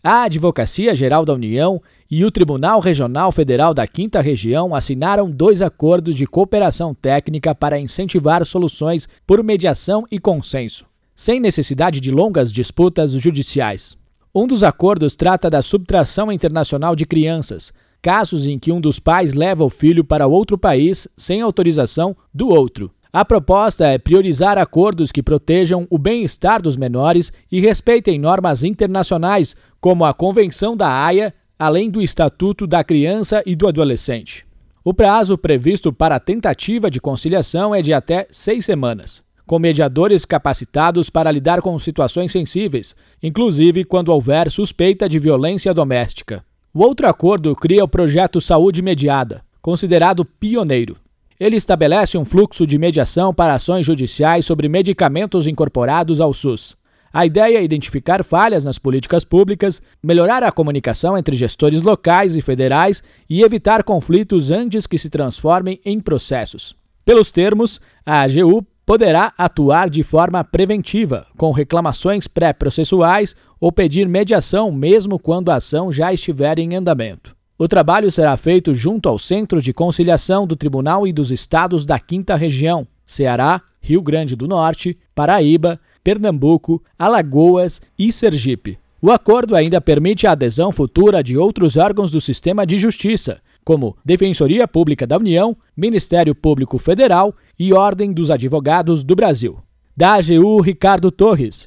A Advocacia Geral da União e o Tribunal Regional Federal da 5ª Região assinaram 2 acordos de cooperação técnica para incentivar soluções por mediação e consenso, sem necessidade de longas disputas judiciais. Um dos acordos trata da subtração internacional de crianças, casos em que um dos pais leva o filho para outro país sem autorização do outro. A proposta é priorizar acordos que protejam o bem-estar dos menores e respeitem normas internacionais, como a Convenção da Haia, além do Estatuto da Criança e do Adolescente. O prazo previsto para a tentativa de conciliação é de até 6 semanas, com mediadores capacitados para lidar com situações sensíveis, inclusive quando houver suspeita de violência doméstica. O outro acordo cria o Projeto Saúde Mediada, considerado pioneiro. Ele estabelece um fluxo de mediação para ações judiciais sobre medicamentos incorporados ao SUS. A ideia é identificar falhas nas políticas públicas, melhorar a comunicação entre gestores locais e federais e evitar conflitos antes que se transformem em processos. Pelos termos, a AGU poderá atuar de forma preventiva, com reclamações pré-processuais ou pedir mediação mesmo quando a ação já estiver em andamento. O trabalho será feito junto aos Centros de Conciliação do Tribunal e dos Estados da 5ª Região, Ceará, Rio Grande do Norte, Paraíba, Pernambuco, Alagoas e Sergipe. O acordo ainda permite a adesão futura de outros órgãos do sistema de justiça, como Defensoria Pública da União, Ministério Público Federal e Ordem dos Advogados do Brasil. Da AGU, Ricardo Torres.